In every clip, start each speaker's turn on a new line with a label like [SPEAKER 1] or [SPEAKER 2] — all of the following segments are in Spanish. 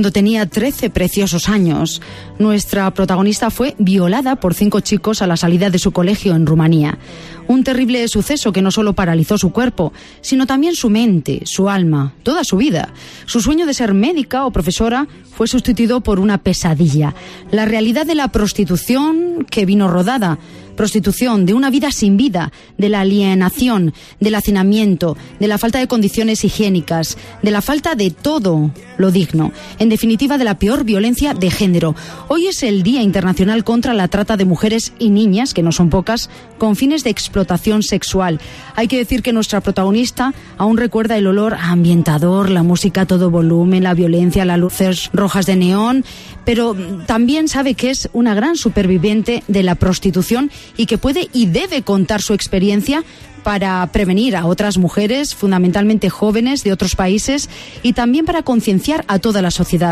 [SPEAKER 1] cuando tenía 13 preciosos años. Nuestra protagonista fue violada por 5 chicos a la salida de su colegio en Rumanía. Un terrible suceso que no solo paralizó su cuerpo, sino también su mente, su alma, toda su vida. Su sueño de ser médica o profesora fue sustituido por una pesadilla. La realidad de la prostitución que vino rodada. Prostitución, de una vida sin vida, de la alienación, del hacinamiento, de la falta de condiciones higiénicas, de la falta de todo lo digno. En definitiva, de la peor violencia de género. Hoy es el Día Internacional contra la Trata de Mujeres y Niñas, que no son pocas, con fines de explotación sexual. Hay que decir que nuestra protagonista aún recuerda el olor a ambientador, la música a todo volumen, la violencia, las luces rojas de neón, pero también sabe que es una gran superviviente de la prostitución y que puede y debe contar su experiencia para prevenir a otras mujeres, fundamentalmente jóvenes de otros países, y también para concienciar a toda la sociedad.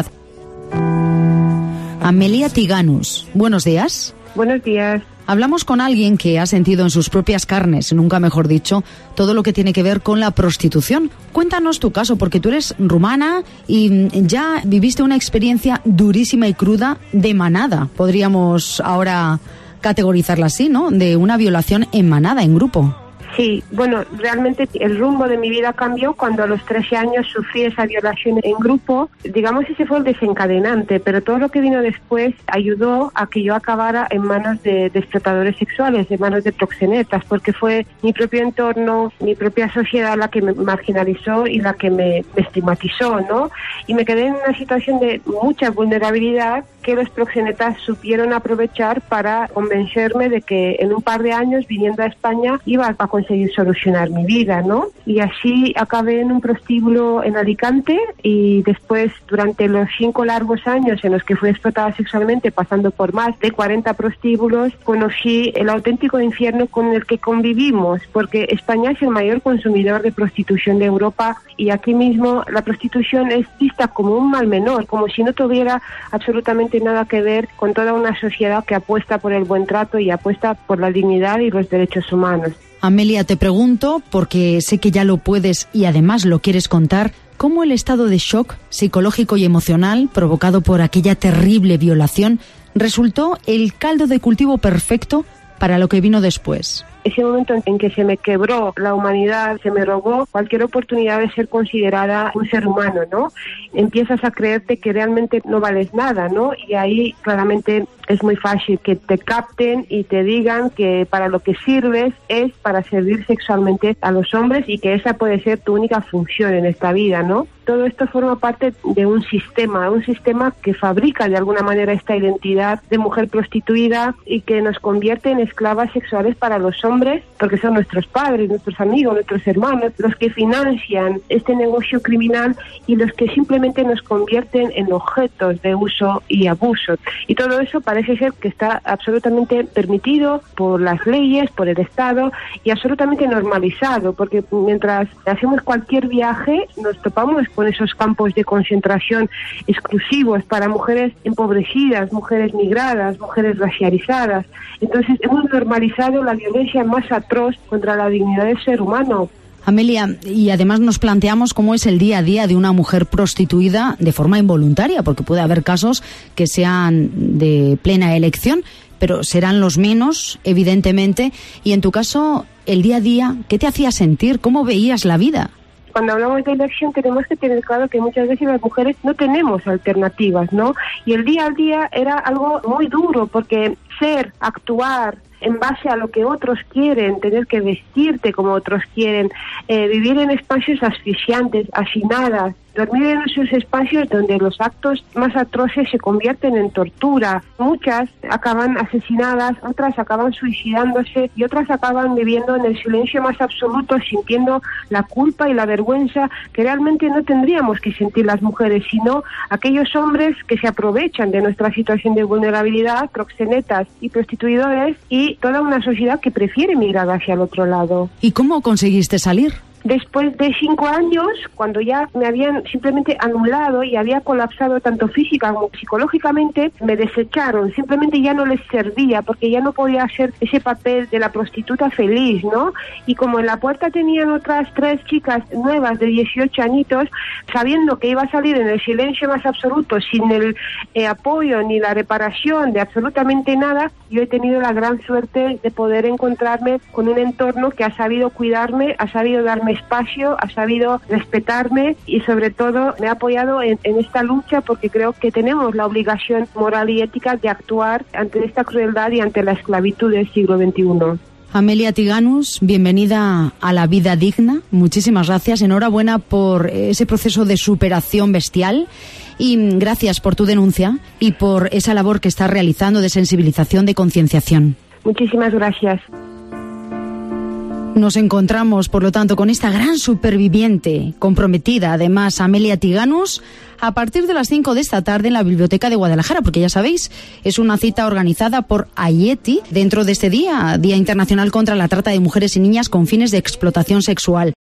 [SPEAKER 1] Amelia Tiganus, buenos días.
[SPEAKER 2] Buenos días.
[SPEAKER 1] Hablamos con alguien que ha sentido en sus propias carnes, nunca mejor dicho, todo lo que tiene que ver con la prostitución. Cuéntanos tu caso, porque tú eres rumana y ya viviste una experiencia durísima y cruda de manada. Podríamos ahora categorizarla así, ¿no? De una violación en manada, en grupo.
[SPEAKER 2] Sí, bueno, realmente el rumbo de mi vida cambió cuando a los 13 años sufrí esa violación en grupo. Digamos, ese fue el desencadenante, pero todo lo que vino después ayudó a que yo acabara en manos de explotadores sexuales, en manos de proxenetas, porque fue mi propio entorno, mi propia sociedad la que me marginalizó y la que me estigmatizó, ¿no? Y me quedé en una situación de mucha vulnerabilidad que los proxenetas supieron aprovechar para convencerme de que en un par de años, viniendo a España, iba a conseguir solucionar mi vida, ¿no? Y así acabé en un prostíbulo en Alicante y después, durante los 5 largos años en los que fui explotada sexualmente, pasando por más de 40 prostíbulos, conocí el auténtico infierno con el que convivimos, porque España es el mayor consumidor de prostitución de Europa y aquí mismo la prostitución es vista como un mal menor, como si no tuviera absolutamente nada que ver con toda una sociedad que apuesta por el buen trato y apuesta por la dignidad y los derechos humanos.
[SPEAKER 1] Amelia, te pregunto, porque sé que ya lo puedes y además lo quieres contar, ¿cómo el estado de shock psicológico y emocional provocado por aquella terrible violación resultó el caldo de cultivo perfecto para lo que vino después?
[SPEAKER 2] Ese momento en que se me quebró la humanidad, se me robó cualquier oportunidad de ser considerada un ser humano, ¿no? Empiezas a creerte que realmente no vales nada, ¿no? Y ahí claramente es muy fácil que te capten y te digan que para lo que sirves es para servir sexualmente a los hombres y que esa puede ser tu única función en esta vida, ¿no? Todo esto forma parte de un sistema que fabrica de alguna manera esta identidad de mujer prostituida y que nos convierte en esclavas sexuales para los hombres, porque son nuestros padres, nuestros amigos, nuestros hermanos, los que financian este negocio criminal y los que simplemente nos convierten en objetos de uso y abuso. Y todo eso parece ser que está absolutamente permitido por las leyes, por el Estado y absolutamente normalizado, porque mientras hacemos cualquier viaje nos topamos con esos campos de concentración exclusivos para mujeres empobrecidas, mujeres migradas, mujeres racializadas. Entonces hemos normalizado la violencia más atroz contra la dignidad del ser humano.
[SPEAKER 1] Amelia, y además nos planteamos cómo es el día a día de una mujer prostituida de forma involuntaria, porque puede haber casos que sean de plena elección, pero serán los menos, evidentemente. Y en tu caso, el día a día, ¿qué te hacía sentir? ¿Cómo veías la vida?
[SPEAKER 2] Cuando hablamos de elección tenemos que tener claro que muchas veces las mujeres no tenemos alternativas, ¿no? Y el día a día era algo muy duro porque actuar en base a lo que otros quieren, tener que vestirte como otros quieren, vivir en espacios asfixiantes, hacinadas, dormir en esos espacios donde los actos más atroces se convierten en tortura. Muchas acaban asesinadas, otras acaban suicidándose y otras acaban viviendo en el silencio más absoluto, sintiendo la culpa y la vergüenza que realmente no tendríamos que sentir las mujeres, sino aquellos hombres que se aprovechan de nuestra situación de vulnerabilidad, proxenetas y prostituidores, y toda una sociedad que prefiere mirar hacia el otro lado.
[SPEAKER 1] ¿Y cómo conseguiste salir?
[SPEAKER 2] Después de 5 años, cuando ya me habían simplemente anulado y había colapsado tanto física como psicológicamente, me desecharon, simplemente ya no les servía porque ya no podía hacer ese papel de la prostituta feliz, ¿no? Y como en la puerta tenían otras 3 chicas nuevas de 18 añitos, sabiendo que iba a salir en el silencio más absoluto, sin el apoyo ni la reparación de absolutamente nada, yo he tenido la gran suerte de poder encontrarme con un entorno que ha sabido cuidarme, ha sabido darme espacio, ha sabido respetarme y sobre todo me ha apoyado en esta lucha, porque creo que tenemos la obligación moral y ética de actuar ante esta crueldad y ante la esclavitud del siglo XXI.
[SPEAKER 1] Amelia Tiganus, bienvenida a La Vida Digna. Muchísimas gracias. Enhorabuena por ese proceso de superación bestial y gracias por tu denuncia y por esa labor que estás realizando de sensibilización, de concienciación.
[SPEAKER 2] Muchísimas gracias.
[SPEAKER 1] Nos encontramos, por lo tanto, con esta gran superviviente, comprometida, además, Amelia Tiganus, a partir de las 5 de esta tarde en la Biblioteca de Guadalajara, porque ya sabéis, es una cita organizada por Aieti dentro de este Día Internacional contra la Trata de Mujeres y Niñas con fines de explotación sexual.